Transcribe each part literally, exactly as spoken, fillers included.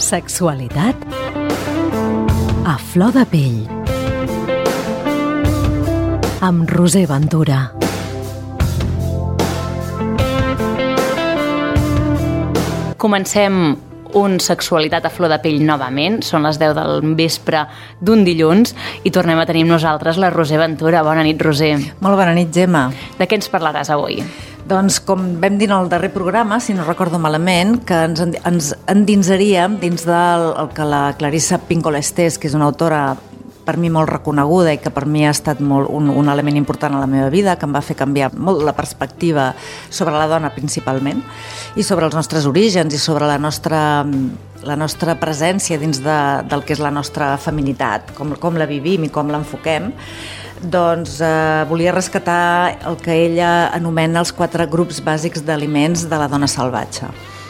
Sexualitat a flor de pell amb Roser Ventura. Comencem un Sexualitat a flor de pell novament. Són les deu del vespre d'un dilluns i tornem a tenir amb nosaltres la Roser Ventura. Bona nit, Roser. Molt bona nit, Gemma. De què ens parlaràs avui? Doncs, com vam dir en el darrer programa, si no recordo malament, que ens, ens endinsaríem dins del el que la Clarissa Pinkola Estés, que és una autora per mi molt reconeguda i que per mi ha estat molt, un, un element important a la meva vida, que em va fer canviar molt la perspectiva sobre la dona principalment i sobre els nostres orígens i sobre la nostra, la nostra presència dins de, del que és la nostra feminitat, com, com la vivim i com l'enfoquem. Doncs eh, volia rescatar el que ella anomena els quatre grups bàsics d'aliments de la dona salvatge.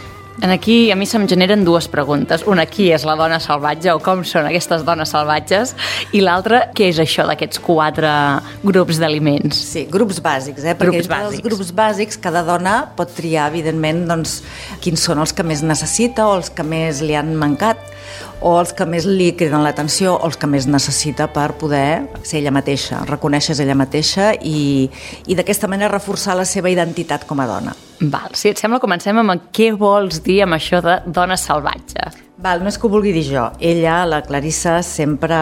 En aquí a mi se'm generen dues preguntes. Una, qui és la dona salvatge o com són aquestes dones salvatges? I l'altra, què és això d'aquests quatre grups d'aliments? Sí, grups bàsics, eh? Perquè grups bàsics. Els grups bàsics cada dona pot triar, evidentment, doncs, quins són els que més necessita o els que més li han mancat o els que més li criden l'atenció o els que més necessita per poder ser ella mateixa, reconèixer ella mateixa i, i d'aquesta manera reforçar la seva identitat com a dona. Val, si et sembla, comencem amb què vols dir amb això de dona salvatge. Val, no és que ho vulgui dir jo. Ella, la Clarissa, sempre,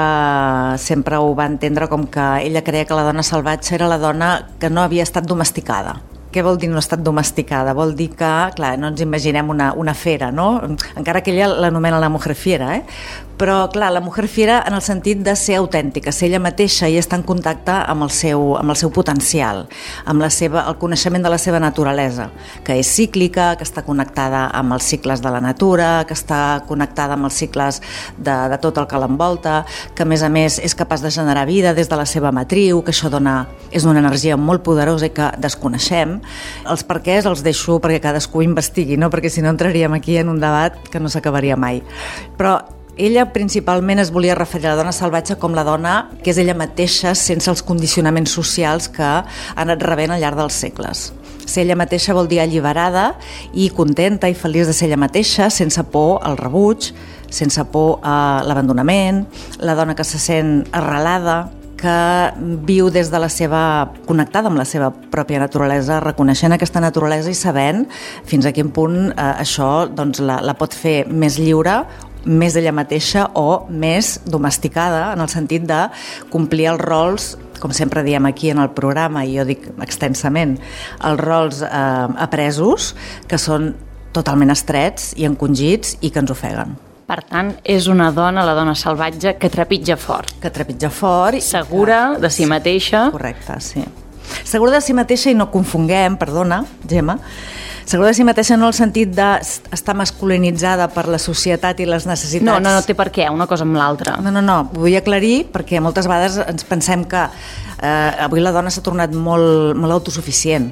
sempre ho va entendre com que ella creia que la dona salvatge era la dona que no havia estat domesticada. Què vol dir no ha estat domesticada? Vol dir que, clar, no ens imaginem una, una fera, no? Encara que ella l'anomena la mujer fiera, eh? Però, clar, la mujer fiera en el sentit de ser autèntica, ser ella mateixa i estar en contacte amb el seu, amb el seu potencial, amb la seva, el coneixement de la seva naturalesa, que és cíclica, que està connectada amb els cicles de la natura, que està connectada amb els cicles de, de tot el que l'envolta, que a més a més és capaç de generar vida des de la seva matriu, que això dona, és una energia molt poderosa i que desconeixem. Els perquès els deixo perquè cadascú investigui, no? Perquè si no entraríem aquí en un debat que no s'acabaria mai. Però ella principalment es volia referir a la dona salvatge com la dona que és ella mateixa sense els condicionaments socials que ha anat rebent al llarg dels segles. Ser ella mateixa vol dir alliberada i contenta i feliç de ser ella mateixa, sense por al rebuig, sense por a l'abandonament, la dona que se sent arrelada, que viu des de la seva, connectada amb la seva pròpia naturalesa, reconeixent aquesta naturalesa i sabent fins a quin punt eh, això doncs, la, la pot fer més lliure, més ella mateixa o més domesticada, en el sentit de complir els rols, com sempre diem aquí en el programa, i jo dic extensament, els rols eh, apresos, que són totalment estrets i encongits i que ens ofeguen. Per tant, és una dona, la dona salvatge, que trepitja fort. Que trepitja fort. Segura que... de si mateixa. Correcte, sí. Segura de si mateixa i no confonguem, perdona, Gemma, segura de si mateixa no en el sentit d'estar masculinitzada per la societat i les necessitats. No, no, no té per què, una cosa amb l'altra. No, no, no, ho vull aclarir perquè moltes vegades ens pensem que eh, avui la dona s'ha tornat molt, molt autosuficient.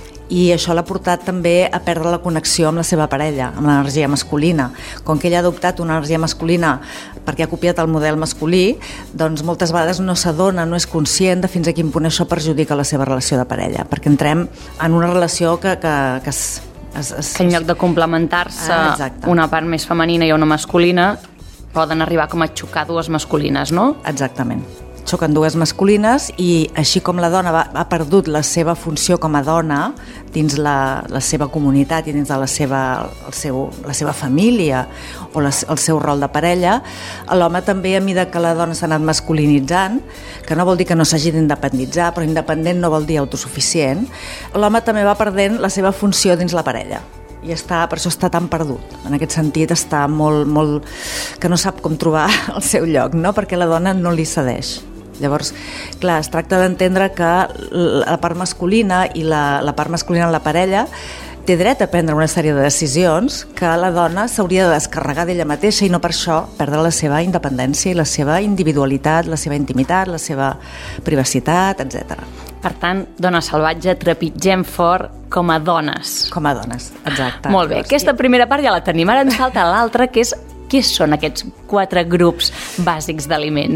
I això l'ha portat també a perdre la connexió amb la seva parella, amb l'energia masculina. Com que ella ha adoptat una energia masculina perquè ha copiat el model masculí, doncs moltes vegades no s'adona, no és conscient de fins a quin punt això perjudica la seva relació de parella, perquè entrem en una relació que, que, que es, es, es... que en lloc de complementar-se ah, una part més femenina i una masculina, poden arribar com a xocar dues masculines, no? Exactament. Xoquen dues masculines i així com la dona va, ha perdut la seva funció com a dona dins la, la seva comunitat i dins de la seva, el seu, la seva família o la, el seu rol de parella, l'home també, a mesura que la dona s'ha anat masculinitzant, que no vol dir que no s'hagi d'independitzar, però independent no vol dir autosuficient, l'home també va perdent la seva funció dins la parella. I està, per això està tan perdut. En aquest sentit està molt, molt... que no sap com trobar el seu lloc, no? Perquè la dona no li cedeix. Llavors, clar, es tracta d'entendre que la part masculina i la, la part masculina en la parella té dret a prendre una sèrie de decisions que la dona s'hauria de descarregar d'ella mateixa i no per això perdre la seva independència i la seva individualitat, la seva intimitat, la seva privacitat, etcètera. Per tant, dona salvatge, trepitgem fort com a dones. Com a dones, exacte. Molt bé, aquesta primera part ja la tenim. Ara ens falta l'altra, que és què són aquests quatre grups bàsics d'aliments?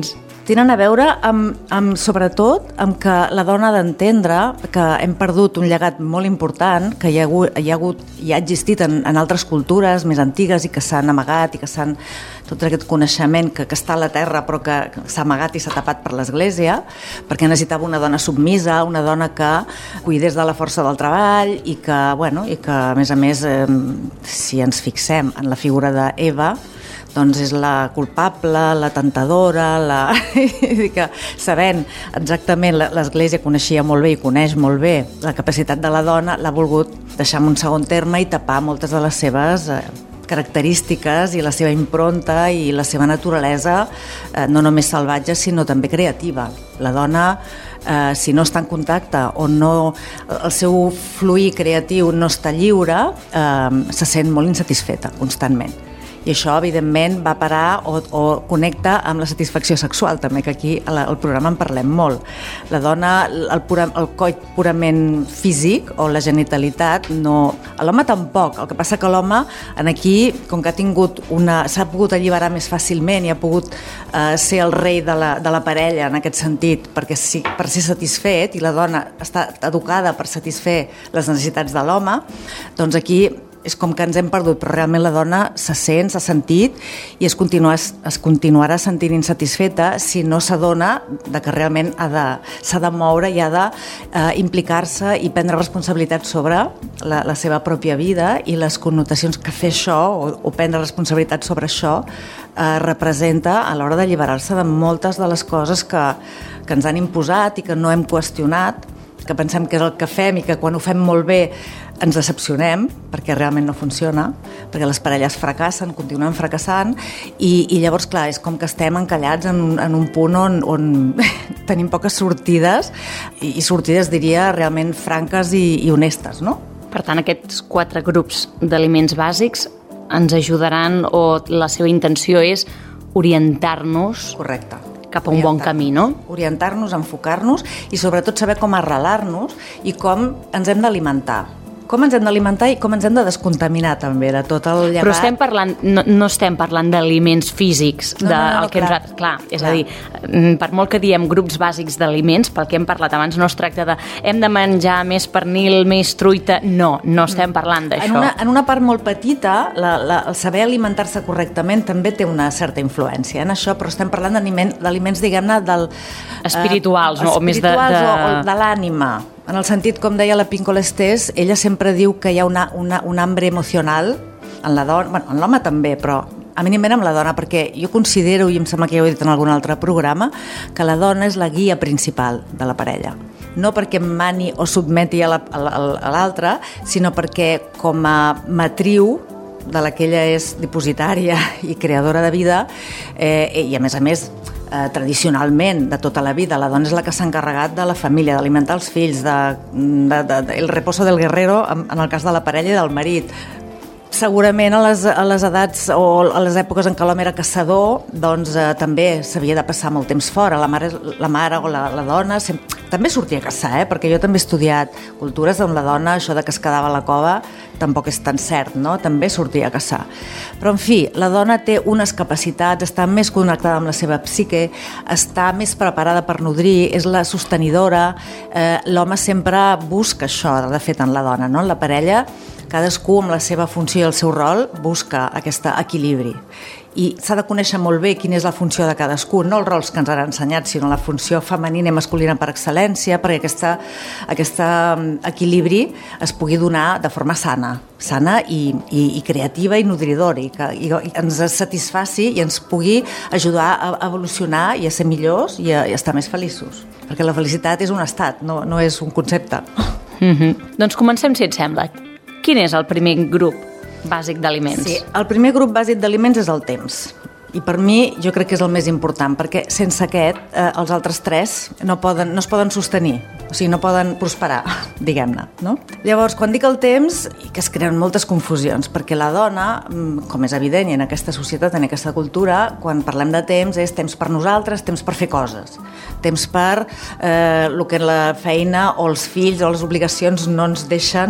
tenen a veure amb, amb, sobretot, amb que la dona ha d'entendre que hem perdut un llegat molt important, que hi ha hagut, hi ha, hagut, hi ha existit en, en altres cultures més antigues i que s'han amagat i que s'han... tot aquest coneixement que, que està a la terra però que s'ha amagat i s'ha tapat per l'Església, perquè necessitava una dona submisa, una dona que cuidés de la força del treball i que, bueno, i que a més a més, eh, si ens fixem en la figura d'Eva, doncs és la culpable, la tentadora, la... que sabent exactament, l'Església coneixia molt bé i coneix molt bé la capacitat de la dona, l'ha volgut deixar en un segon terme i tapar moltes de les seves eh, característiques i la seva impronta i la seva naturalesa, eh, no només salvatge, sinó també creativa. La dona, eh, si no està en contacte o no, el seu fluir creatiu no està lliure, eh, se sent molt insatisfeta constantment. I això, evidentment, va parar o, o connecta amb la satisfacció sexual, també, que aquí al programa en parlem molt. La dona, el, pura, el coll purament físic o la genitalitat, no... L'home tampoc, el que passa que l'home, en aquí, com que ha tingut una... s'ha pogut alliberar més fàcilment i ha pogut eh, ser el rei de la, de la parella, en aquest sentit, perquè si, per ser satisfet, i la dona està educada per satisfer les necessitats de l'home, doncs aquí és com que ens hem perdut, però realment la dona se sent, s'ha sentit i es, continua, es continuarà sentint insatisfeta si no s'adona de que realment ha de, s'ha de moure i ha d'implicar-se eh, i prendre responsabilitat sobre la, la seva pròpia vida i les connotacions que fer això o, o prendre responsabilitat sobre això eh, representa a l'hora d'alliberar-se de moltes de les coses que, que ens han imposat i que no hem qüestionat, que pensem que és el que fem i que quan ho fem molt bé ens decepcionem perquè realment no funciona, perquè les parelles fracassen, continuen fracassant i, i llavors, clar, és com que estem encallats en, en un punt on, on tenim poques sortides i, i sortides, diria, realment franques i, i honestes, no? Per tant, aquests quatre grups d'aliments bàsics ens ajudaran o la seva intenció és orientar-nos... Correcte. Cap a un bon camí, no? Orientar-nos, enfocar-nos i sobretot saber com arrelar-nos i com ens hem d'alimentar. Com ens hem d'alimentar i com ens hem de descontaminar també de tot el llegat. Però estem parlant, no, no estem parlant d'aliments físics, no, de, no, no, no, el que clar. Ens, clar, és clar. a dir, per molt que diem grups bàsics d'aliments, pel que hem parlat abans, no es tracta de hem de menjar més pernil, més truita, no, no estem parlant d'això. En una, en una part molt petita, la, la, el saber alimentar-se correctament també té una certa influència en això, però estem parlant d'aliments, diguem-ne, del... espirituals, eh, no? O més de, de... o, o de l'ànima. En el sentit, com deia la Pinkola Estés, ella sempre diu que hi ha una, una, un hambre emocional en la dona, bueno, en l'home també, però eminentment amb la dona, perquè jo considero, i em sembla que ja ho he dit en algun altre programa, que la dona és la guia principal de la parella. No perquè mani o sotmeti a l'altre, sinó perquè com a matriu de la que ella és dipositària i creadora de vida, eh, i a més a més Eh, tradicionalment, de tota la vida, la dona és la que s'ha encarregat de la família, d'alimentar els fills, de, de, de, de el reposo del guerrero en, en el cas de la parella i del marit. Segurament a les, a les edats o a les èpoques en què l'home era caçador, doncs eh, també s'havia de passar molt temps fora. La mare, la mare o la, la dona sempre, també sortia a caçar, eh? Perquè jo també he estudiat cultures on la dona, això de que es quedava a la cova, tampoc és tan cert, no? També sortia a caçar. Però, en fi, la dona té unes capacitats, està més connectada amb la seva psique, està més preparada per nodrir, és la sostenidora. Eh, l'home sempre busca això, de fet, en la dona, no? En la parella, cadascú amb la seva funció i el seu rol busca aquest equilibri. I s'ha de conèixer molt bé quina és la funció de cadascú, no els rols que ens han ensenyat, sinó la funció femenina i masculina per excel·lència, perquè aquesta, aquest equilibri es pugui donar de forma sana, sana i, i, i creativa i nodridora, i que i ens satisfaci i ens pugui ajudar a evolucionar i a ser millors i a, i a estar més feliços. Perquè la felicitat és un estat, no, no és un concepte. Mm-hmm. Doncs comencem, si et sembla. Quin és el primer grup bàsic d'aliments? Sí, el primer grup bàsic d'aliments és el temps. I per mi jo crec que és el més important, perquè sense aquest eh, els altres tres no, poden, no es poden sostenir, o sigui, no poden prosperar, diguem-ne, no? Llavors, quan dic el temps, que es creen moltes confusions, perquè la dona, com és evident, i en aquesta societat, en aquesta cultura, quan parlem de temps, és temps per nosaltres, temps per fer coses, temps per eh, el que la feina o els fills o les obligacions no ens deixen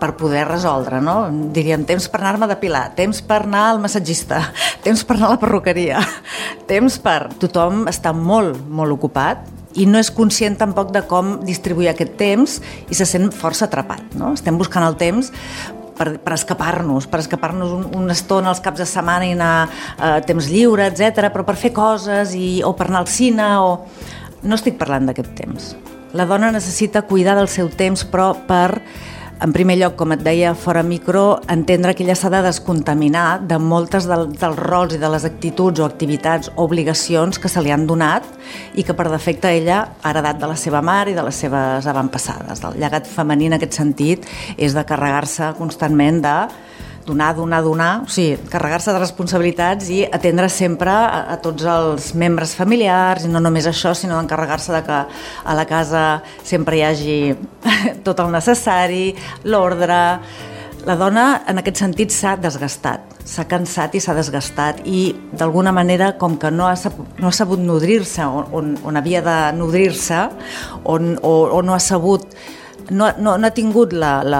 per poder resoldre, no? Dirien temps per anar-me a depilar, temps per anar al massatgista, temps per anar a la perruqueria, temps per... Tothom està molt, molt ocupat i no és conscient tampoc de com distribuir aquest temps i se sent força atrapat, no? Estem buscant el temps per, per escapar-nos, per escapar-nos un, una estona als caps de setmana i anar a temps lliure, etcètera, però per fer coses i, o per anar al cine o... No estic parlant d'aquest temps. La dona necessita cuidar del seu temps, però per, en primer lloc, com et deia fora micro, entendre que ella s'ha de descontaminar de moltes del, dels rols i de les actituds o activitats o obligacions que se li han donat i que per defecte ella ha heredat de la seva mare i de les seves avantpassades. El llegat femení en aquest sentit és de carregar-se constantment de donar, donar, donar, o sigui, carregar-se de responsabilitats i atendre sempre a, a tots els membres familiars, i no només això, sinó d'encarregar-se de que a la casa sempre hi hagi tot el necessari, l'ordre. La dona, en aquest sentit, s'ha desgastat, s'ha cansat i s'ha desgastat, i d'alguna manera, com que no ha sabut, no ha sabut nodrir-se on, on havia de nodrir-se, on, o, o no ha sabut No, no, no ha tingut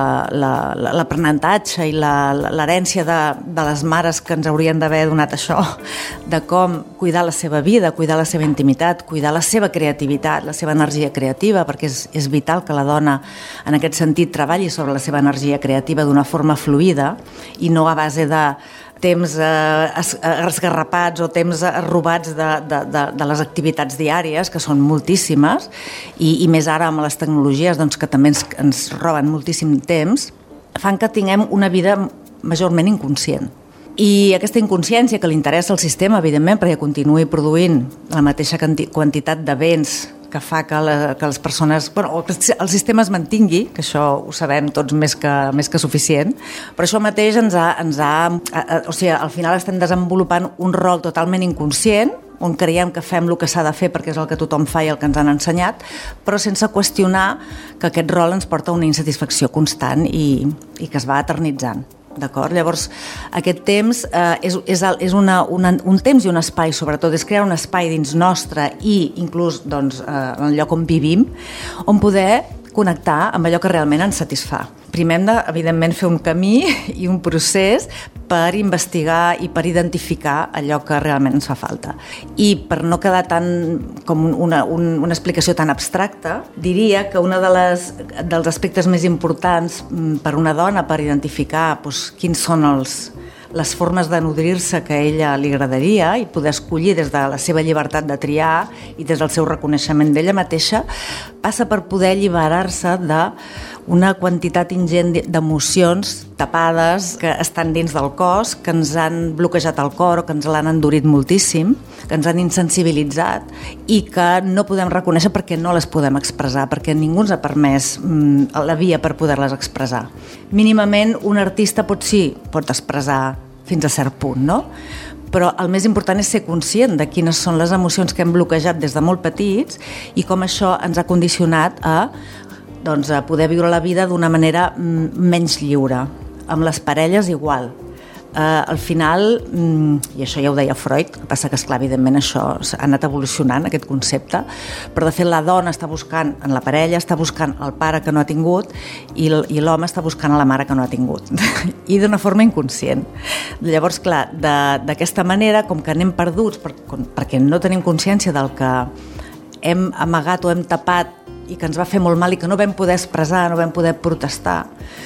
l'aprenentatge i l'herència de, de les mares que ens haurien d'haver donat això, de com cuidar la seva vida, cuidar la seva intimitat, cuidar la seva creativitat, la seva energia creativa, perquè és, és vital que la dona en aquest sentit treballi sobre la seva energia creativa d'una forma fluida i no a base de temps eh, esgarrapats o temps robats de, de, de, de les activitats diàries, que són moltíssimes, i, i més ara amb les tecnologies, doncs, que també ens, ens roben moltíssim temps, fan que tinguem una vida majorment inconscient. I aquesta inconsciència que li interessa al sistema, evidentment, perquè continuï produint la mateixa quantitat de béns que fa que, la, que les persones... Bueno, el sistema es mantingui, que això ho sabem tots més que, més que suficient, però això mateix ens ha... Ens ha a, a, o sigui, al final estem desenvolupant un rol totalment inconscient, on creiem que fem el que s'ha de fer perquè és el que tothom fa i el que ens han ensenyat, però sense qüestionar que aquest rol ens porta a una insatisfacció constant i, i que es va eternitzant. D'acord? Llavors, aquest temps eh, és, és, és una, una, un temps i un espai, sobretot, és crear un espai dins nostre i inclús doncs, eh, en el lloc on vivim, on poder connectar amb allò que realment ens satisfà. Primer hem de, evidentment, fer un camí i un procés per investigar i per identificar allò que realment ens fa falta. I per no quedar tan com una, un, una explicació tan abstracta, diria que un de les, dels aspectes més importants per una dona per identificar doncs, quins són els les formes de nodrir-se que a ella li agradaria i poder escollir des de la seva llibertat de triar i des del seu reconeixement d'ella mateixa, passa per poder alliberar-se d'una quantitat ingent d'emocions tapades que estan dins del cos, que ens han bloquejat el cor o que ens l'han endurit moltíssim, que ens han insensibilitzat i que no podem reconèixer perquè no les podem expressar, perquè ningú ens ha permès mm, la via per poder-les expressar. Mínimament, un artista pot sí, pot expressar fins a cert punt, no? Però el més important és ser conscient de quines són les emocions que hem bloquejat des de molt petits i com això ens ha condicionat a, doncs, a poder viure la vida d'una manera menys lliure. Amb les parelles igual. Uh, al final, mm, i això ja ho deia Freud, el que passa que, esclar, evidentment això ha anat evolucionant, aquest concepte, però de fet la dona està buscant, en la parella, està buscant el pare que no ha tingut i l'home està buscant a la mare que no ha tingut. I d'una forma inconscient. Llavors, clar, d'aquesta manera, com que anem perduts, per, perquè no tenim consciència del que hem amagat o hem tapat i que ens va fer molt mal i que no vam poder expressar, no vam poder protestar,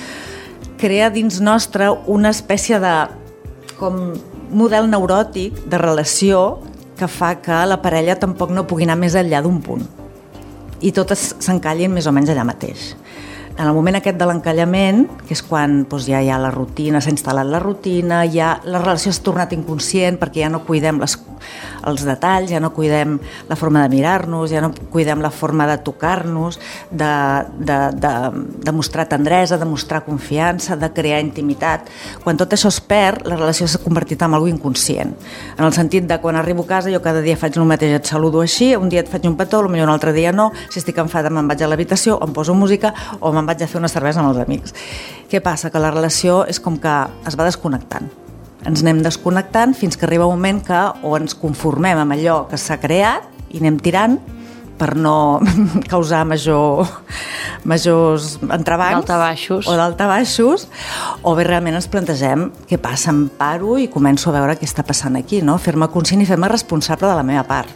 crea dins nostre una espècie de com model neuròtic de relació que fa que la parella tampoc no pugui anar més enllà d'un punt i totes s'encallin més o menys allà mateix. En el moment aquest de l'encallament, que és quan doncs, ja hi ha la rutina, s'ha instal·lat la rutina, ja la relació s'ha tornat inconscient perquè ja no cuidem les, els detalls, ja no cuidem la forma de mirar-nos, ja no cuidem la forma de tocar-nos, de, de, de, de mostrar tendresa, de mostrar confiança, de crear intimitat. Quan tot això es perd, la relació s'ha convertit en algo inconscient. En el sentit de quan arribo a casa jo cada dia faig el mateix, et saludo així, un dia et faig un petó, potser un altre dia no, si estic enfadada me'n vaig a l'habitació, em poso música o me'n vaig a fer una cervesa amb els amics. Què passa? Que la relació és com que es va desconnectant. Ens anem desconnectant fins que arriba un moment que o ens conformem amb allò que s'ha creat i anem tirant per no causar major, majors entrebancs Daltabaixos. o daltabaixos, o bé realment ens plantegem què passa, em paro i començo a veure què està passant aquí, no? Fer-me conscient i fer-me responsable de la meva part.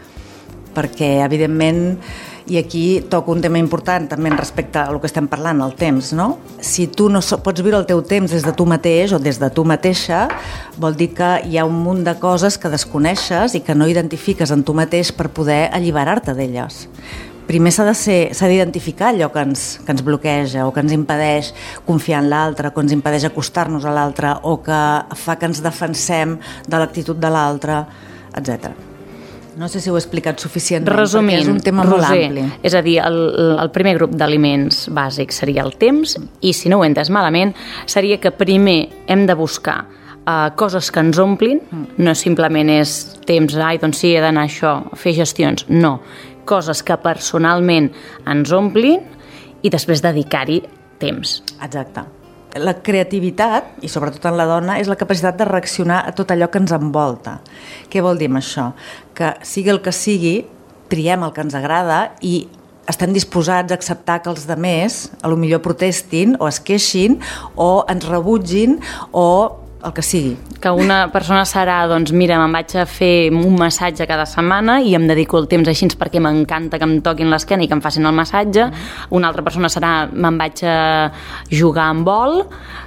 Perquè, evidentment, i aquí toco un tema important també respecte a el que estem parlant, el temps, no? Si tu no pots viure el teu temps des de tu mateix o des de tu mateixa, vol dir que hi ha un munt de coses que desconeixes i que no identifiques en tu mateix per poder alliberar-te d'elles. Primer s'ha de ser, s'ha d'identificar allò que ens, que ens bloqueja o que ens impedeix confiar en l'altre, que ens impedeix acostar-nos a l'altre o que fa que ens defensem de l'actitud de l'altre, etcètera. No sé si ho he explicat suficientment, Resumint, perquè és un tema molt Roser, ampli. És a dir, el, el primer grup d'aliments bàsics seria el temps, i si no ho he entès malament, seria que primer hem de buscar uh, coses que ens omplin, no simplement és temps, ai, doncs sí, he d'anar a això, a fer gestions, no. Coses que personalment ens omplin i després dedicar-hi temps. Exacte. La creativitat, i sobretot en la dona, és la capacitat de reaccionar a tot allò que ens envolta. Què vol dir amb això? Que sigui el que sigui, triem el que ens agrada i estem disposats a acceptar que els altres a lo millor protestin o es queixin o ens rebutgin o el que sigui. Que una persona serà, doncs mira, me'n vaig a fer un massatge cada setmana i em dedico el temps així perquè m'encanta que em toquin l'esquena i que em facin el massatge. Una altra persona serà, me'n vaig a jugar amb vol.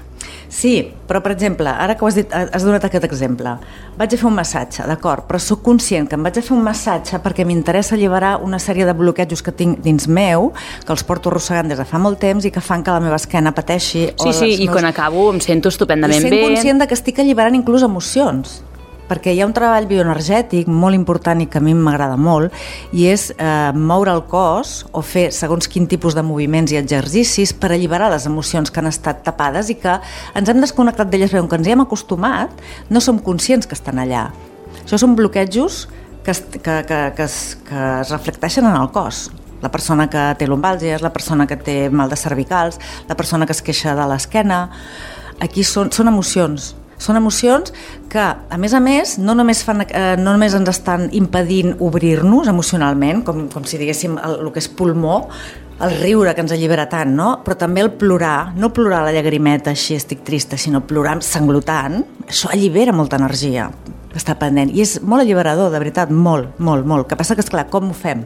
Sí, però per exemple, ara que ho has dit, has donat aquest exemple, vaig a fer un massatge, d'acord, però sóc conscient que em vaig a fer un massatge perquè m'interessa alliberar una sèrie de bloquejos que tinc dins meu, que els porto arrossegant des de fa molt temps i que fan que la meva esquena pateixi. Sí, sí, i meus... quan acabo em sento estupendament bé. I sent conscient de que estic alliberant inclús emocions, perquè hi ha un treball bioenergètic molt important i que a mi m'agrada molt, i és eh, moure el cos o fer segons quin tipus de moviments i exercicis per alliberar les emocions que han estat tapades i que ens hem desconnectat d'elles, perquè com que ens hi hem acostumat, no som conscients que estan allà. Això són bloquejos que es, que, que, que es, que es reflecteixen en el cos. La persona que té lumbàlgies, la persona que té mal de cervicals, la persona que es queixa de l'esquena. Aquí són, són emocions. Són emocions que, a més a més, no només, fan, eh, no només ens estan impedint obrir-nos emocionalment, com, com si diguéssim el, el que és pulmó, el riure que ens allibera tant, no? Però també el plorar, no plorar la llagrimeta així estic trista, sinó plorar sanglotant, això allibera molta energia que està pendent. I és molt alliberador, de veritat, molt, molt, molt. El que passa que, esclar, com ho fem?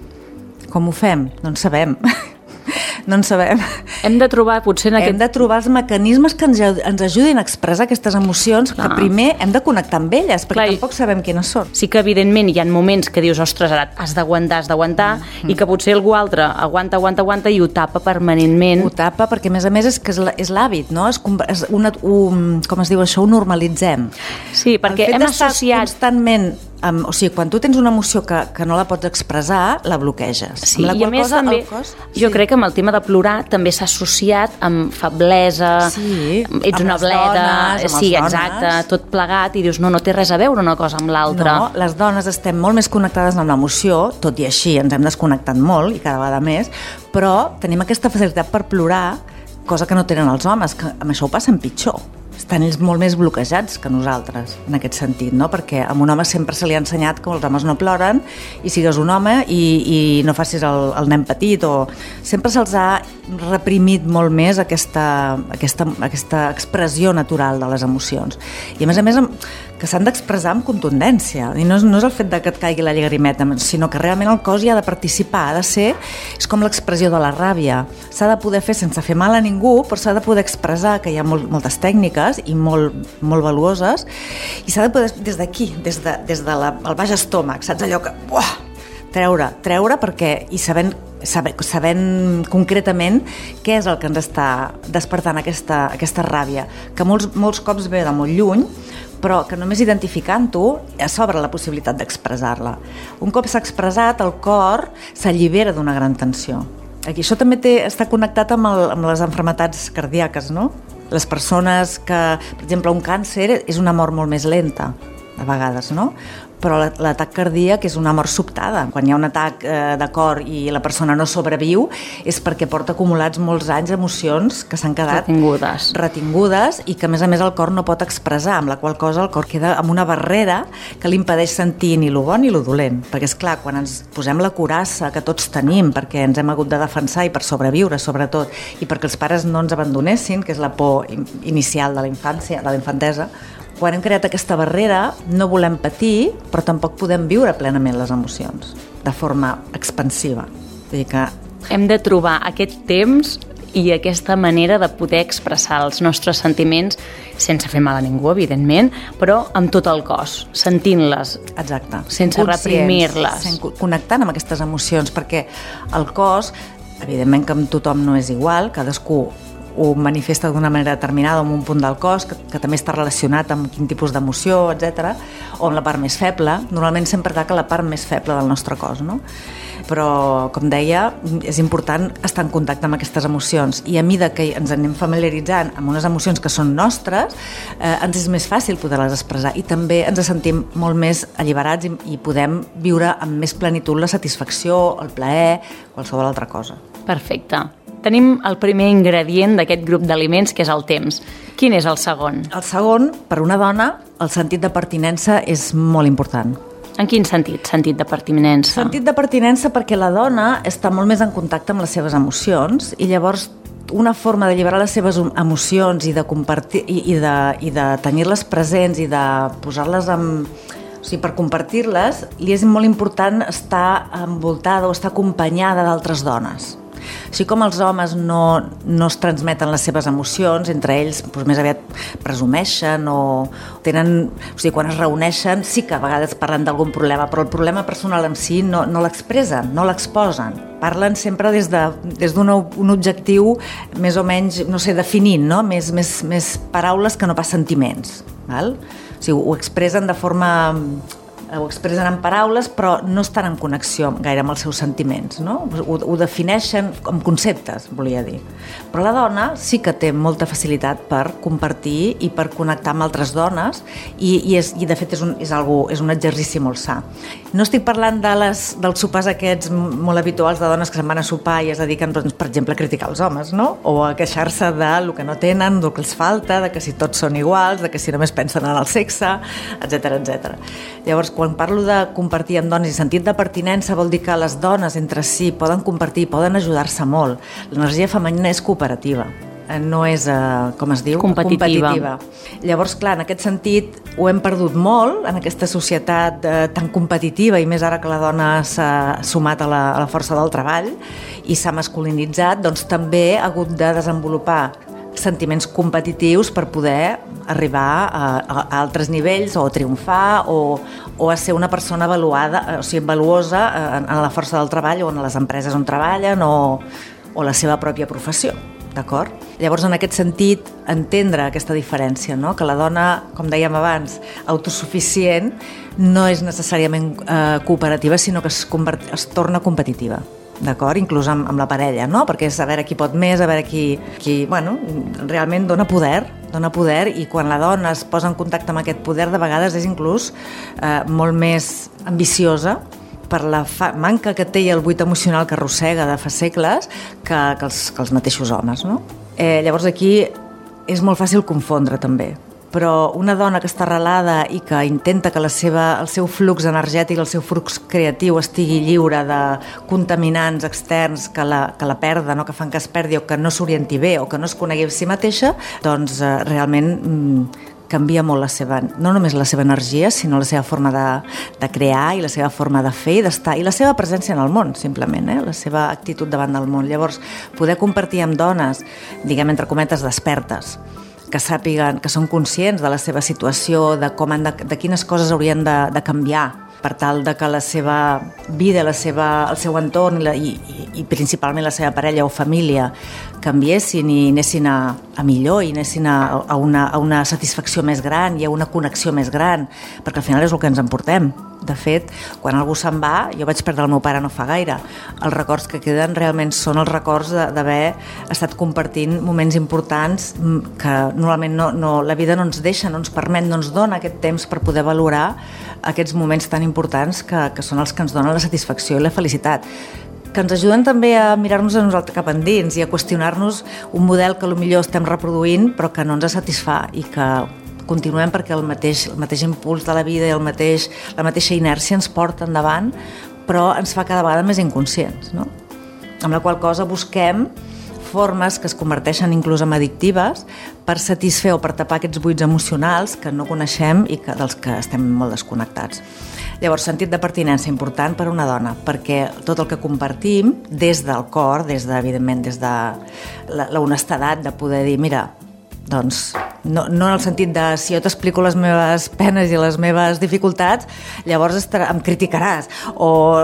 Com ho fem? No en sabem. No en sabem. Hem de trobar, potser en aquest... Hem de trobar els mecanismes que ens, ens ajudin a expressar aquestes emocions, clar, que primer hem de connectar amb elles, perquè clar, tampoc sabem quines són. Sí que, evidentment, hi ha moments que dius, ostres, ara has d'aguantar, has d'aguantar, mm-hmm. i que potser algú altre aguanta, aguanta, aguanta i ho tapa permanentment. Ho tapa perquè, a més a més, és que és l'hàbit, no? És, és una, un, com es diu això? Ho normalitzem. Sí, perquè hem associat... constantment... Um, o sigui, quan tu tens una emoció que, que no la pots expressar, la bloqueges. Sí, i a més cosa, també, cos, jo sí. crec que amb el tema de plorar també s'ha associat amb feblesa, sí, ets amb una bleda, dones, sí, exacte, tot plegat, i dius, no, no té res a veure una cosa amb l'altra. No, les dones estem molt més connectades amb l'emoció, tot i així ens hem desconnectat molt, i cada vegada més, però tenim aquesta facilitat per plorar, cosa que no tenen els homes, que amb això ho passen pitjor. Estan ells molt més bloquejats que nosaltres, en aquest sentit, no? Perquè a un home sempre se li ha ensenyat que els homes no ploren i sigues un home i, i no facis el, el nen petit, o sempre se'ls ha reprimit molt més aquesta, aquesta, aquesta expressió natural de les emocions. I a més a més que s'han d'expressar amb contundència, i no és, no és el fet de que et caigui la llagrimeta, sinó que realment el cos hi ha de participar, ha de ser, és com l'expressió de la ràbia, s'ha de poder fer sense fer mal a ningú, però s'ha de poder expressar, que hi ha molt, moltes tècniques i molt, molt valuoses, i s'ha de poder des d'aquí, des de, des de la, el baix estómac, saps allò que... Uah, treure, treure perquè, i sabent, sabent, sabent concretament què és el que ens està despertant aquesta, aquesta ràbia, que molts, molts cops ve de molt lluny, però que només identificant-ho s'obre la possibilitat d'expressar-la. Un cop s'ha expressat, el cor s'allibera d'una gran tensió. Aquí això també té, està connectat amb, el, amb les malalties cardíaques, no? Les persones que, per exemple, un càncer és una mort molt més lenta. a vegades, no? Però l'atac cardíac és una mort sobtada. Quan hi ha un atac eh, de cor i la persona no sobreviu és perquè porta acumulats molts anys d'emocions que s'han quedat retingudes. retingudes i que a més a més el cor no pot expressar, amb la qual cosa el cor queda amb una barrera que li impedeix sentir ni lo bo ni lo dolent. Perquè és clar, quan ens posem la coraça que tots tenim perquè ens hem hagut de defensar i per sobreviure sobretot, i perquè els pares no ens abandonessin, que és la por inicial de la infància, de la infantesa, quan hem creat aquesta barrera no volem patir, però tampoc podem viure plenament les emocions de forma expansiva. Vull dir que hem de trobar aquest temps i aquesta manera de poder expressar els nostres sentiments sense fer mal a ningú, evidentment, però amb tot el cos, sentint-les. Exacte. Sense reprimir-les. Connectant amb aquestes emocions, perquè el cos, evidentment que amb tothom no és igual, cadascú ho manifesta d'una manera determinada amb un punt del cos que, que també està relacionat amb quin tipus d'emoció, etcètera, o amb la part més feble. Normalment sempre ataca la part més feble del nostre cos, no? Però, com deia, és important estar en contacte amb aquestes emocions i a mida que ens anem familiaritzant amb unes emocions que són nostres, eh, ens és més fàcil poder-les expressar i també ens sentim molt més alliberats i, i podem viure amb més plenitud la satisfacció, el plaer, qualsevol altra cosa. Perfecte. Tenim el primer ingredient d'aquest grup d'aliments, que és el temps. Quin és el segon? El segon, per una dona, el sentit de pertinença és molt important. En quin sentit, sentit de pertinença? Sentit de pertinença perquè la dona està molt més en contacte amb les seves emocions i llavors una forma d'alliberar les seves emocions i de compartir i, i de, i de tenir-les presents i de posar-les en... O sigui, per compartir-les, li és molt important estar envoltada o estar acompanyada d'altres dones. Així com els homes no, no es transmeten les seves emocions, entre ells doncs, més aviat presumeixen o tenen... O sigui, quan es reuneixen sí que a vegades parlen d'algun problema, però el problema personal en si no, no l'expressen, no l'exposen. Parlen sempre des de, des d'un un objectiu més o menys, no sé, definint, no? Més, més, més paraules que no pas sentiments. Val? O sigui, ho expressen de forma... ho expressen en paraules, però no estan en connexió gaire amb els seus sentiments, no? Ho, ho defineixen com conceptes, volia dir. Però la dona sí que té molta facilitat per compartir i per connectar amb altres dones i, i, és, i de fet és un, és, algo, és un exercici molt sa. No estic parlant de les, dels sopars aquests molt habituals de dones que se'n van a sopar i es dediquen, doncs, per exemple, a criticar els homes, no? O a queixar-se del que no tenen, del que els falta, de que si tots són iguals, de que si només pensen en el sexe, etcètera, etcètera. Llavors, quan parlo de compartir amb dones i sentit de pertinença vol dir que les dones entre si poden compartir, poden ajudar-se molt. L'energia femenina és cooperativa, no és, eh, com es diu? Competitiva. competitiva. Llavors, clar, en aquest sentit ho hem perdut molt en aquesta societat eh, tan competitiva i més ara que la dona s'ha sumat a la, a la força del treball i s'ha masculinitzat, doncs també ha hagut de desenvolupar sentiments competitius per poder arribar a, a, a altres nivells o a triomfar o, o a ser una persona avaluada, o sigui, valuosa en, en la força del treball o en les empreses on treballen o, o la seva pròpia professió, d'acord? Llavors, en aquest sentit, entendre aquesta diferència, no? Que la dona, com dèiem abans, autosuficient, no és necessàriament eh, cooperativa, sinó que es, convert, es torna competitiva. D'acord? Inclús amb, amb la parella, no? Perquè és a veure qui pot més, a veure qui, qui bueno, realment dona poder, dona poder i quan la dona es posa en contacte amb aquest poder de vegades és inclús eh, molt més ambiciosa per la fa- manca que té i el buit emocional que arrossega de fa segles que, que, els, que els mateixos homes, no? Eh, llavors aquí és molt fàcil confondre també. Però una dona que està arrelada i que intenta que la seva, el seu flux energètic, el seu flux creatiu estigui lliure de contaminants externs que la, que la perden o que fan que es perdi o que no s'orienti bé o que no es conegui a si mateixa, doncs eh, realment mm, canvia molt la seva, no només la seva energia, sinó la seva forma de, de crear i la seva forma de fer i d'estar, i la seva presència en el món, simplement, eh? La seva actitud davant del món. Llavors, poder compartir amb dones, diguem, entre cometes, despertes, que sàpiguen, que són conscients de la seva situació, de, com han de, de quines coses haurien de, de canviar per tal de que la seva vida, la seva, el seu entorn i, la, i, i, i principalment la seva parella o família canviessin i anessin a, a millor i anessin a, a, una, a una satisfacció més gran i a una connexió més gran, perquè al final és el que ens emportem. De fet, quan algú se'n va, jo vaig perdre el meu pare no fa gaire, els records que queden realment són els records d'haver estat compartint moments importants que normalment no, no, la vida no ens deixa, no ens permet, no ens dona aquest temps per poder valorar aquests moments tan importants que, que són els que ens donen la satisfacció i la felicitat, que ens ajuden també a mirar-nos a nosaltres cap endins i a qüestionar-nos un model que potser estem reproduint però que no ens satisfà i que continuem perquè el mateix, el mateix impuls de la vida i el mateix, la mateixa inèrcia ens porta endavant, però ens fa cada vegada més inconscients, no? Amb la qual cosa busquem formes que es converteixen inclús en addictives per satisfer o per tapar aquests buits emocionals que no coneixem i que, dels que estem molt desconnectats. Llavors, sentit de pertinença important per a una dona, perquè tot el que compartim des del cor, des de, evidentment, des de la, la honestedat de poder dir, mira, doncs, no, no en el sentit de si jo t'explico les meves penes i les meves dificultats, llavors estar, em criticaràs o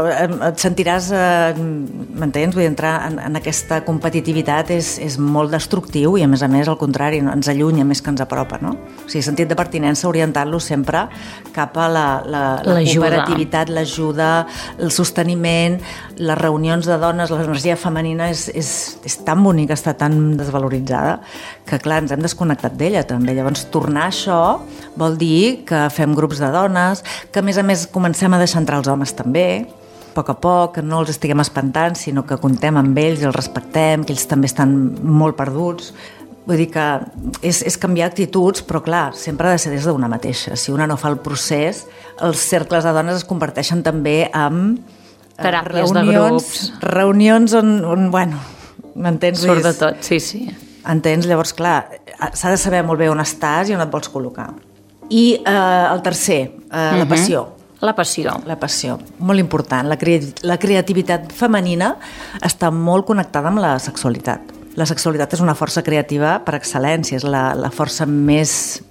et sentiràs, eh, m'entens? Vull dir, entrar en, en aquesta competitivitat és, és molt destructiu i a més a més al contrari, no? Ens allunya més que ens apropa, no? O sigui, sentit de pertinença orientant-lo sempre cap a la, la, la cooperativitat, l'ajuda, el sosteniment, les reunions de dones, l'energia femenina és, és, és tan bonica, està tan desvaloritzada que clar, ens hem desconnectat d'ella també. Llavors, tornar a això vol dir que fem grups de dones, que a més a més comencem a deixar entrar els homes també, a poc a poc, que no els estiguem espantant, sinó que contem amb ells i els respectem, que ells també estan molt perduts. Vull dir que és, és canviar actituds, però clar, sempre ha de ser des d'una mateixa. Si una no fa el procés, els cercles de dones es converteixen també en teràpies reunions, de grups. Reunions on, on bueno, m'entens? Surt de tot, sí, sí. Entens? Llavors, clar, s'ha de saber molt bé on estàs i on et vols col·locar. I eh, el tercer, eh, uh-huh. la passió. La passió. La passió, molt important. La, cre la creativitat femenina està molt connectada amb la sexualitat. La sexualitat és una força creativa per excel·lència, és la, la força més,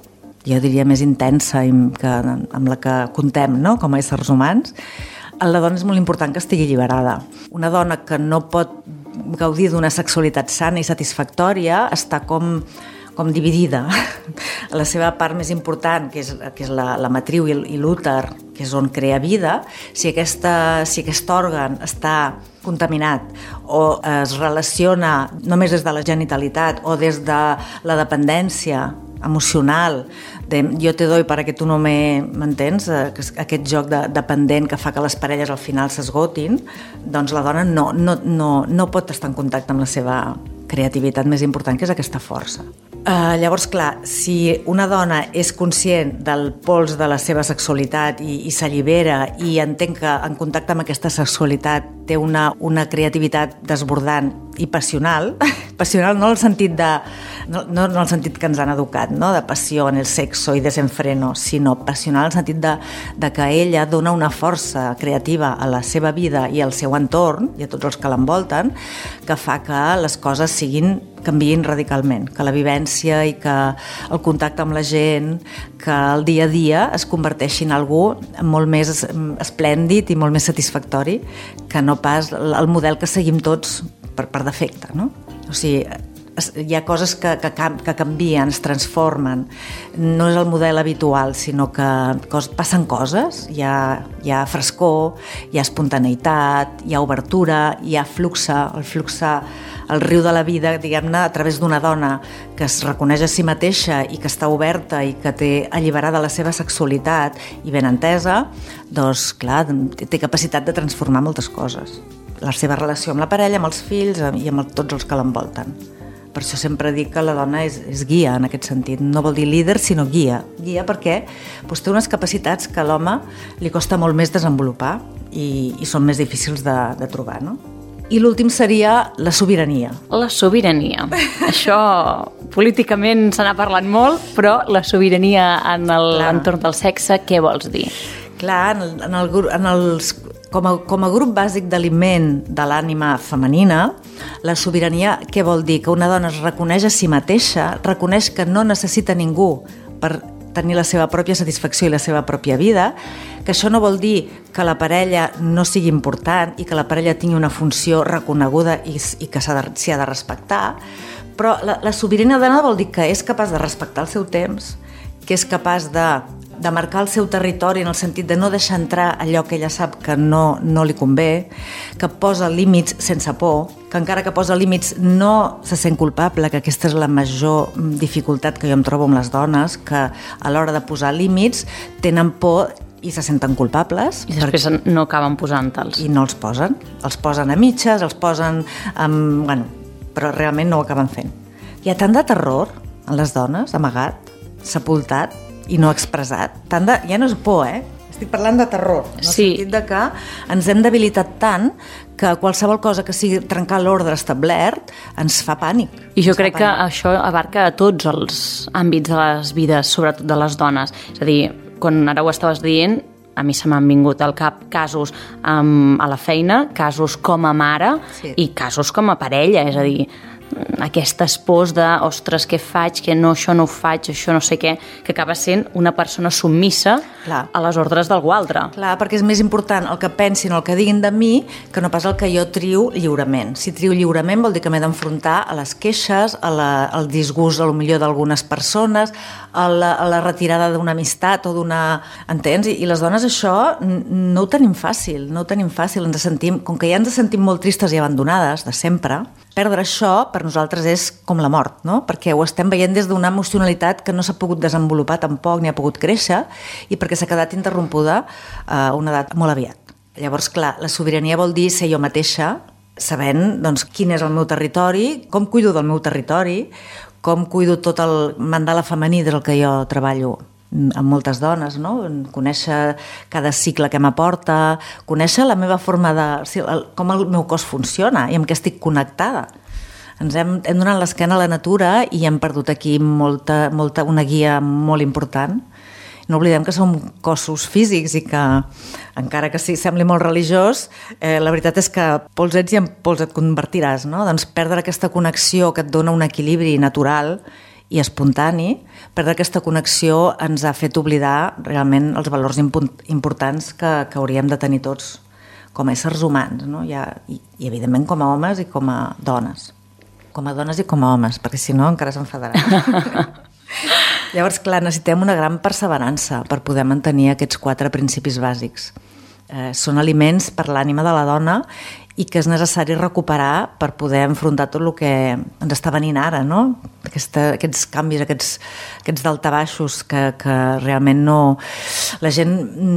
jo diria, més intensa que, amb la que contem, no?, com a éssers humans. La dona és molt important que estigui alliberada. Una dona que no pot gaudir d'una sexualitat sana i satisfactòria està com, com dividida. La seva part més important, que és, que és la, la matriu i l'úter, que és on crea vida, si, aquesta, si aquest òrgan està contaminat o es relaciona només des de la genitalitat o des de la dependència emocional, de jo te doy para que tu no me m'entens, aquest joc de dependent que fa que les parelles al final s'esgotin, doncs la dona no, no, no, no pot estar en contacte amb la seva creativitat més important, que és aquesta força. Uh, llavors, clar, si una dona és conscient del pols de la seva sexualitat i, i s'allibera i entén que en contacte amb aquesta sexualitat té una, una creativitat desbordant i passional, passional no en el sentit de, no, no en el sentit que ens han educat, no? De passió en el sexo i desenfreno, sinó passional en el sentit de, de que ella dona una força creativa a la seva vida i al seu entorn i a tots els que l'envolten, que fa que les coses siguin canviïn radicalment, que la vivència i que el contacte amb la gent, que el dia a dia es converteixi en algú molt més esplèndid i molt més satisfactori que no pas el model que seguim tots per, per defecte, no? O sigui, hi ha coses que, que, que canvien, es transformen, no és el model habitual, sinó que cos, passen coses, hi ha, hi ha frescor, hi ha espontaneïtat, hi ha obertura, hi ha fluxa, el fluxa, el riu de la vida, diguem-ne, a través d'una dona que es reconeix a si mateixa i que està oberta i que té alliberada la seva sexualitat i ben entesa, doncs, clar, té capacitat de transformar moltes coses. La seva relació amb la parella, amb els fills i amb tots els que l'envolten. Per això sempre dic que la dona és, és guia en aquest sentit. No vol dir líder, sinó guia. Guia perquè doncs, té unes capacitats que a l'home li costa molt més desenvolupar i, i són més difícils de, de trobar, no? I l'últim seria la sobirania. La sobirania. Això políticament se n'ha parlat molt, però la sobirania en l'entorn del sexe, què vols dir? Clar, en el, en el, en els, com, a, com a grup bàsic d'aliment de l'ànima femenina, la sobirania què vol dir? Que una dona es reconeix a si mateixa, reconeix que no necessita ningú per tenir la seva pròpia satisfacció i la seva pròpia vida, que això no vol dir que la parella no sigui important i que la parella tingui una funció reconeguda i, i que s'hi ha, ha de respectar, però la, la sobirania de dona vol dir que és capaç de respectar el seu temps, que és capaç de de marcar el seu territori en el sentit de no deixar entrar allò que ella sap que no, no li convé, que posa límits sense por, que encara que posa límits no se sent culpable, que aquesta és la major dificultat que jo em trobo amb les dones, que a l'hora de posar límits tenen por i se senten culpables. I després perquè... no acaben posant-te'ls. I no els posen. Els posen a mitges, els posen amb... Bueno, però realment no ho acaben fent. Hi ha tant de terror en les dones, amagat, sepultat i no expressat. Tant de... Ja no és por, eh? Estic parlant de terror, en el sí. sentit de que ens hem debilitat tant que qualsevol cosa que sigui trencar l'ordre establert ens fa pànic. I jo ens crec que això abarca a tots els àmbits de les vides, sobretot de les dones. És a dir, quan ara ho estaves dient, a mi se m'han vingut al cap casos um, a la feina, casos com a mare sí. i casos com a parella, és a dir, aquestes pors de, ostres, què faig, que no, això no ho faig, això no sé què, que acaba sent una persona submissa Clar. a les ordres d'algú altre. Clar, perquè és més important el que pensin o el que diguin de mi que no pas el que jo trio lliurement. Si trio lliurement vol dir que m'he d'enfrontar a les queixes, a la, al disgust a lo millor d'algunes persones, a la, a la retirada d'una amistat o d'una... Entens? I, I les dones això no ho tenim fàcil, no ho tenim fàcil. Ens sentim, com que ja ens sentim molt tristes i abandonades, de sempre, perdre això per nosaltres és com la mort, no? Perquè ho estem veient des d'una emocionalitat que no s'ha pogut desenvolupar tampoc ni ha pogut créixer i perquè s'ha quedat interrompuda a una edat molt aviat. Llavors, clar, la sobirania vol dir ser jo mateixa, sabent doncs, quin és el meu territori, com cuido del meu territori, com cuido tot el mandala femení del que jo treballo amb moltes dones, no? Conèixer cada cicle que m'aporta, conèixer la meva forma de... O sigui, el, com el meu cos funciona i amb què estic connectada. Ens hem, hem donat l'esquena a la natura i hem perdut aquí molta, molta, una guia molt important. No oblidem que som cossos físics i que, encara que sí, sembli molt religiós, eh, la veritat és que pols ets i en pols et convertiràs, no? Doncs perdre aquesta connexió que et dona un equilibri natural i espontani, perdre aquesta connexió ens ha fet oblidar realment els valors importants que, que hauríem de tenir tots com a éssers humans, no? I, i, i evidentment com a homes i com a dones. Com a dones i com a homes, perquè si no encara s'enfadaran. Llavors, clar, necessitem una gran perseverança per poder mantenir aquests quatre principis bàsics. Eh, són aliments per l'ànima de la dona i que és necessari recuperar per poder enfrontar tot el que ens està venint ara, no? Aquesta, aquests canvis, aquests, aquests daltabaixos que, que realment no... La gent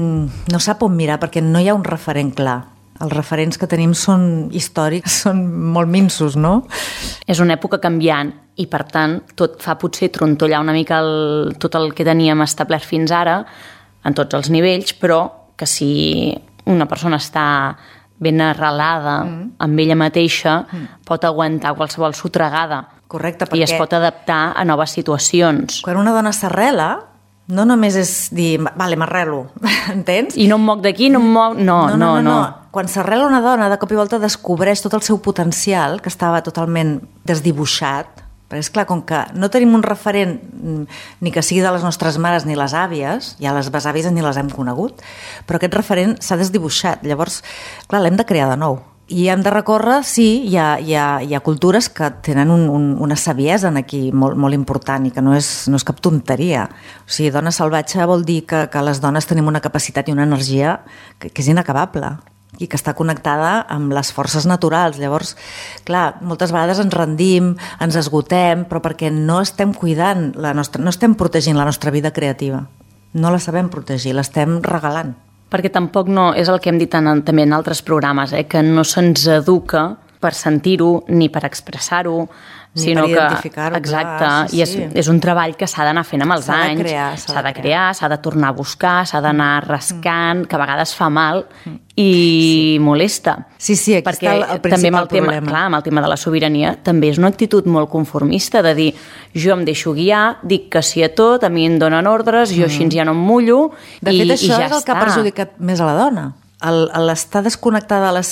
no sap on mirar perquè no hi ha un referent clar. Els referents que tenim són històrics, són molt minsos, no? És una època canviant i, per tant, tot fa potser trontollar una mica el, tot el que teníem establert fins ara, en tots els nivells, però que si una persona està ben arrelada mm. amb ella mateixa, mm. pot aguantar qualsevol sotregada. Correcte, perquè... I es pot adaptar a noves situacions. Quan una dona s'arrela, no només és dir, vale, m'arrelo, entens? I no em moc d'aquí, no em moc... No, no, no. no, no. no. Quan s'arrela una dona, de cop i volta descobreix tot el seu potencial, que estava totalment desdibuixat, perquè és clar, com que no tenim un referent ni que sigui de les nostres mares ni les àvies, ja les besàvies ni les hem conegut, però aquest referent s'ha desdibuixat. Llavors, clar, l'hem de crear de nou. I hem de recórrer, sí, hi ha, hi ha, hi ha cultures que tenen un, un, una saviesa aquí molt, molt important i que no és, no és cap tonteria. O sigui, dona salvatge vol dir que, que les dones tenim una capacitat i una energia que, que és inacabable i que està connectada amb les forces naturals. Llavors, clar, moltes vegades ens rendim, ens esgotem, però perquè no estem cuidant la nostra, no estem protegint la nostra vida creativa. No la sabem protegir, l'estem regalant. Perquè tampoc no, és el que hem dit en, també en altres programes, eh, que no se'ns educa per sentir-ho ni per expressar-ho, ni sinó per identificar-ho. Que, exacte, clar, sí, i és, sí. és un treball que s'ha d'anar fent amb els s'ha anys, de crear, s'ha, s'ha de crear, s'ha de tornar a buscar, s'ha d'anar rascant, que a vegades fa mal i sí. molesta. Sí, sí, aquí perquè està el, el principal també amb el tema, problema. clar, amb el tema de la sobirania també és una actitud molt conformista de dir, jo em deixo guiar, dic que sí a tot, a mi em donen ordres, jo mm. així ja no em mullo de i, fet, això i ja és el està. que ha perjudicat més a la dona. L'estar desconnectada de la seva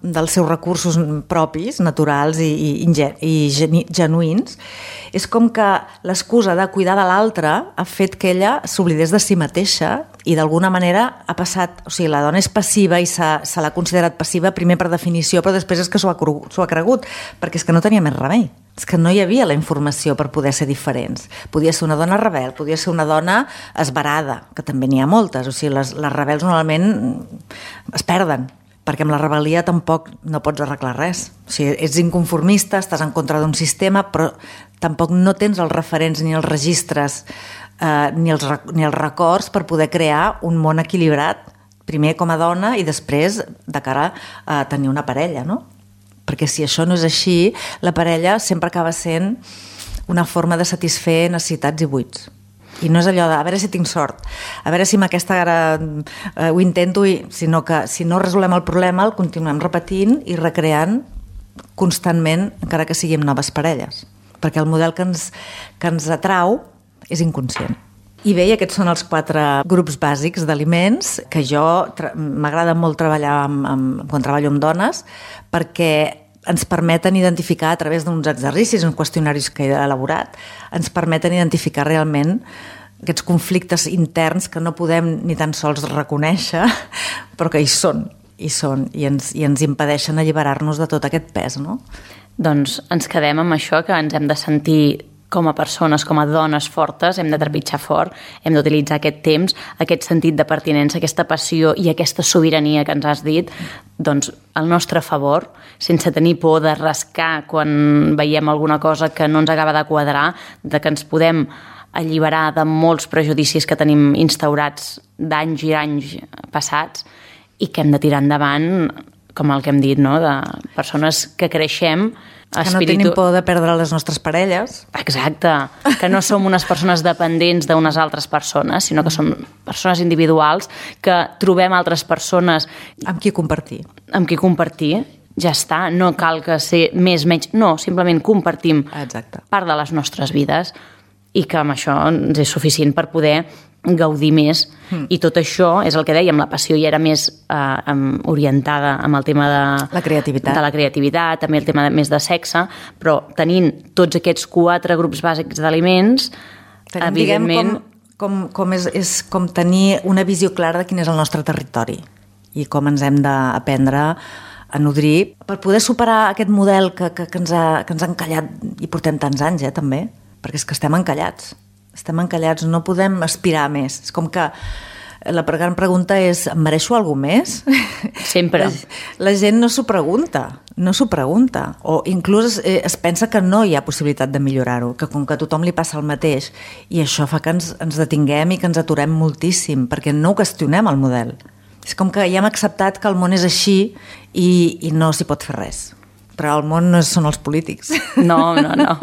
dels seus recursos propis, naturals i, i, i genu, genuïns, és com que l'excusa de cuidar de l'altre ha fet que ella s'oblidés de si mateixa i d'alguna manera ha passat, o sigui, la dona és passiva i se l'ha considerat passiva primer per definició, però després és que s'ho ha, ha cregut, perquè és que no tenia més remei. És que no hi havia la informació per poder ser diferents. Podia ser una dona rebel, podia ser una dona esverada, que també n'hi ha moltes. O sigui, les, les rebels normalment es perden, perquè amb la rebel·lia tampoc no pots arreglar res. O sigui, ets inconformista, estàs en contra d'un sistema, però tampoc no tens els referents ni els registres eh, ni, els, ni els records per poder crear un món equilibrat, primer com a dona i després de cara a tenir una parella, no? Perquè si això no és així, la parella sempre acaba sent una forma de satisfer necessitats i buits. I no és allò de, a veure si tinc sort, a veure si amb aquesta ara eh, ho intento, i, sinó que si no resolem el problema el continuem repetint i recreant constantment, encara que siguin noves parelles. Perquè el model que ens, que ens atrau és inconscient. I bé, aquests són els quatre grups bàsics d'aliments que jo m'agrada molt treballar amb, amb, quan treballo amb dones, perquè ens permeten identificar a través d'uns exercicis, uns qüestionaris que he elaborat, ens permeten identificar realment aquests conflictes interns que no podem ni tan sols reconèixer, però que hi són, hi són i ens, i ens impedeixen alliberar-nos de tot aquest pes, no? Doncs ens quedem amb això, que ens hem de sentir com a persones, com a dones fortes, hem de trepitjar fort, hem d'utilitzar aquest temps, aquest sentit de pertinença, aquesta passió i aquesta sobirania que ens has dit, doncs al nostre favor, sense tenir por de rascar quan veiem alguna cosa que no ens acaba de quadrar, de que ens podem alliberar de molts prejudicis que tenim instaurats d'anys i anys passats i que hem de tirar endavant, com el que hem dit, no? De persones que creixem, que no tenim por de perdre les nostres parelles. Exacte, que no som unes persones dependents d'unes altres persones, sinó que som persones individuals, que trobem altres persones amb qui compartir. Amb qui compartir, ja està, no cal que ser més, menys, no, simplement compartim Exacte. Part de les nostres vides i que amb això ens és suficient per poder gaudir més, mm. i tot això és el que dèiem, la passió ja era més eh, orientada amb el tema de la creativitat, de la creativitat, també el tema de, més de sexe, però tenint tots aquests quatre grups bàsics d'aliments, tenim, evidentment... Com, com, com és, és com tenir una visió clara de quin és el nostre territori i com ens hem d'aprendre a nodrir per poder superar aquest model que, que, que, ens ha, que ens ha encallat, i portem tants anys, eh, també, perquè és que estem encallats. Estem encallats, no podem aspirar més. És com que la gran pregunta és, em mereixo alguna més? Sempre. La, la gent no s'ho pregunta, no s'ho pregunta. O inclús es, es pensa que no hi ha possibilitat de millorar-ho, que com que a tothom li passa el mateix. I això fa que ens, ens detinguem i que ens aturem moltíssim, perquè no qüestionem el model. És com que ja hem acceptat que el món és així i, i no s'hi pot fer res. Però el món no són els polítics. No, no, no.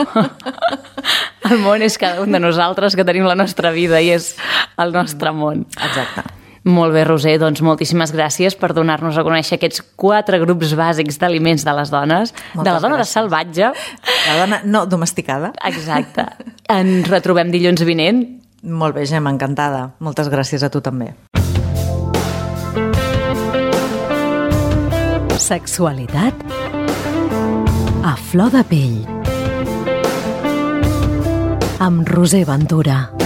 El món és cada un de nosaltres que tenim la nostra vida i és el nostre món. Exacte. Molt bé, Roser, doncs moltíssimes gràcies per donar-nos a conèixer aquests quatre grups bàsics d'aliments de les dones. Moltes de la dona gràcies. De salvatge. La dona no domesticada. Exacte. Ens retrobem dilluns vinent. Molt bé, Gemma, encantada. Moltes gràcies a tu també. Sexualitat a flor de pell amb Roser Ventura.